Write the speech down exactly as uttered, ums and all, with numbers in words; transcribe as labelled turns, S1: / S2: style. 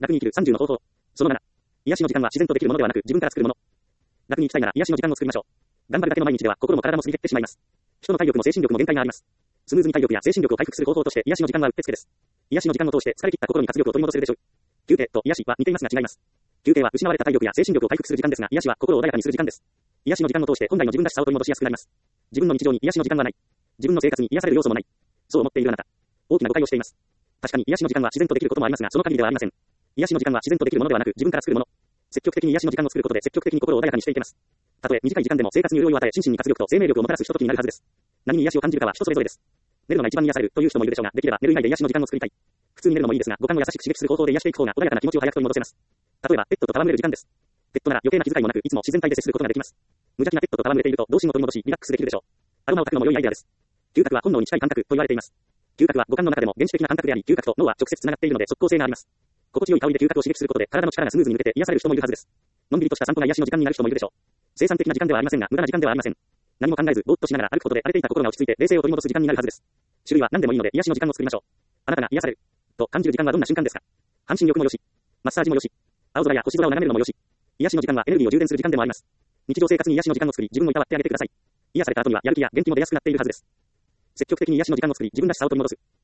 S1: 楽に生きるさんじゅうの方法。そのなな。癒しの時間は自然とできるものではなく自分から作るもの。楽に生きたいなら癒しの時間を作りましょう。頑張るだけの毎日では心も体も過ぎてってしまいます。人の体力も精神力も限界があります。スムーズに体力や精神力を回復する方法として癒しの時間はうってつけです。癒しの時間を通して疲れ切った心に活力を取り戻せるでしょう。休憩と癒しは似ていますが違います。休憩は失われた体力や精神力を回復する時間ですが、癒しは心を穏やかにする時間です。癒しの時間を通して本来の自分らしさを取り戻しやすくなります。自分の日常に癒しの時間はない。自分の生活に癒される要素もない。そう思っているあなた。大きな誤解をしています。確かに癒しの時間は自然とできることもありますが、その限りではありません。癒しの時間は自然とできるものではなく自分から作るもの。積極的に癒しの時間を作ることで積極的に心を穏やかにしていけます。たとえ短い時間でも生活に潤いを与え、心身に活力と生命力をもたらすひとときになるはずです。何に癒しを感じるかは人それぞれです。寝るのが一番に癒されるという人もいるでしょうが、できれば寝る以外で癒しの時間を作りたい。普通に寝るのもいいですが、五感を優しく刺激する方法で癒していく方が穏やかな気持ちを早く取り戻せます。例えば、ペットと戯れる時間です。ペットなら余計な気遣いもなく、いつも自然体で接することができます。無邪気なペットと戯れていると、童心を取り戻し、リラックスできるでしょう。アロマを炊くのも良いアイデアです。嗅覚は本能に近い感覚と言われています。嗅覚は五感の中でも原始的な感覚であり、嗅覚と脳は直接つながっているので即効性があります。心地よい香りで嗅覚を刺激することで体の力がスムーズに抜けて癒される人もいるはずです。のんびりとした散歩が癒しの時間になる人もいるでしょう。生産的な時間ではありませんが、無駄な時間ではありません。何も考えず、ぼーっとしながら歩くことで荒れていた心が落ち着いて冷静を取り戻す時間になるはずです。種類は何でもいいので癒しの時間を作りましょう。あなたが癒されると感じる時間はどんな瞬間ですか？半身浴もよし、マッサージもよし、青空や星空を眺めるのもよし、癒しの時間はエネルギーを充電する時間でもあります。日常生活に癒しの時間を作り、自分をいたわってあげてください。癒された後にはやる気や元気も出やすくなっているはずです。積極的に癒しの時間を作り、自分らしさを取り戻す。